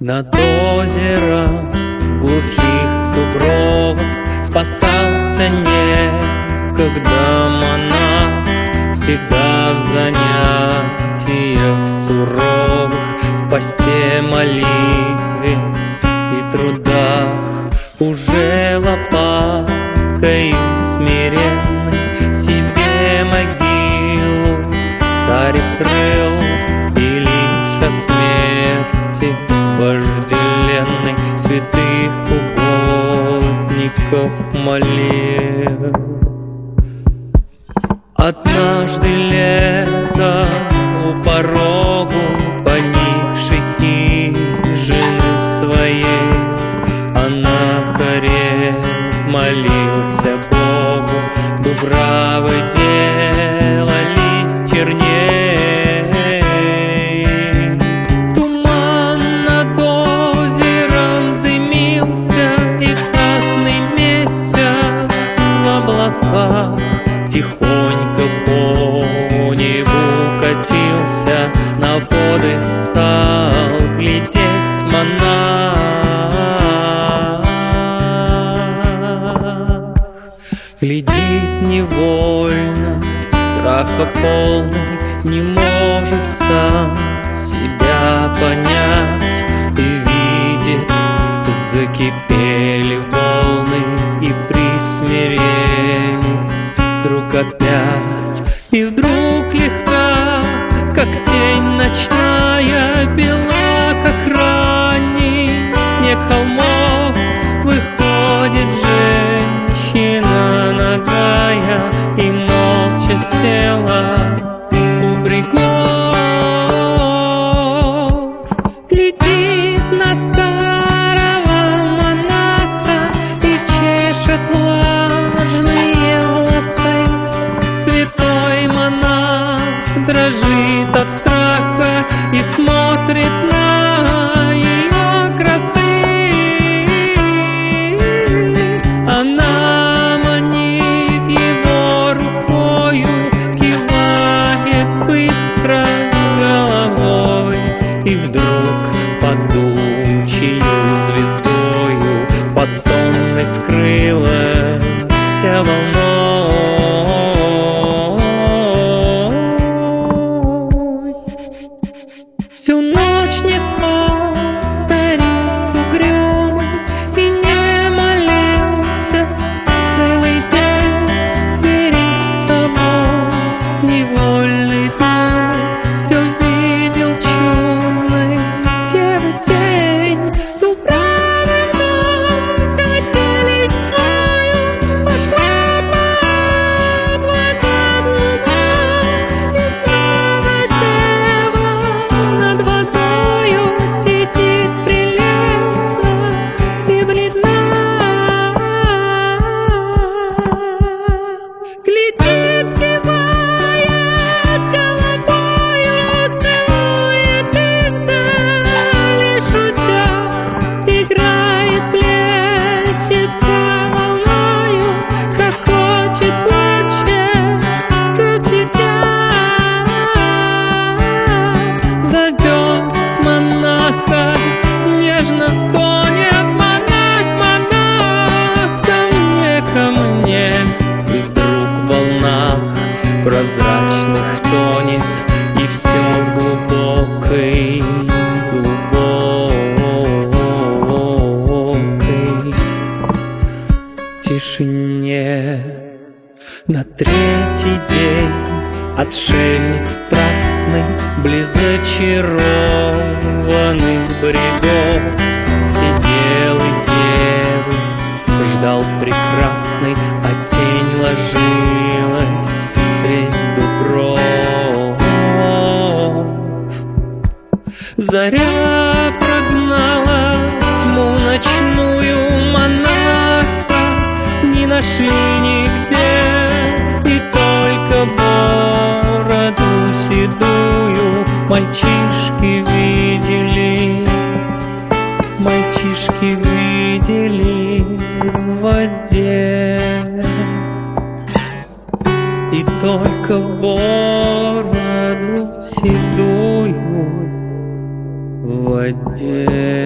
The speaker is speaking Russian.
Над озером глухих дубровок спасался некогда монах, всегда в занятиях суровых, в посте, молитве и трудах. Уже лопаткою смиренной себе могилу старец рыл, и лишь о смерти вожделенной святых угодников молил. Однажды лето у порогу поникшей хижины своей, а на хоре молился Богу, дубравы делались черней. Туман над озером дымился, и красный месяц в облаках тихонько по небу катился, на воды стал глядеть монах. Глядит невольно, страха полный, не может сам себя понять, и видит, закипели волны, и присмирели вдруг опять, и вдруг легка, как тень ночная, бела, как ранний снег холмов, выходит женщина нагая и молча села у брегов. Глядит на старого монаха и чешет влажные волосы. Святой монах дрожит от страха и смотрит на ее красы. Она манит его рукою, кивает быстро головой, и вдруг падучею звездою под сонной скрылась волной. Всю ночь не спал старик угрюмый и не молился целый день перед собой с невольной думой. Все видел чудной девы тень, дубравы катились твою, пошла по облакам луна, и снова дева над водою сидит прелестно и бледна. Глядит, кивает головою, целует издали, шутя, играет, плещется волною, хохочет, плачет, как дитя. Зовет монаха, нежно стонет монах, монах, ко мне, и вдруг в волнах прозрачных тонет, и все в глубокой, глубокой тишине. На третий день отшельник страстный близ зачарованных брегов сидел и девы ждал прекрасный, а тень ложилась средь дубров. Заря прогнала тьму ночную, монаха не нашли нигде, и только бороду седую мальчишки видели, мальчишки видели в воде. И только бороду седую в воде.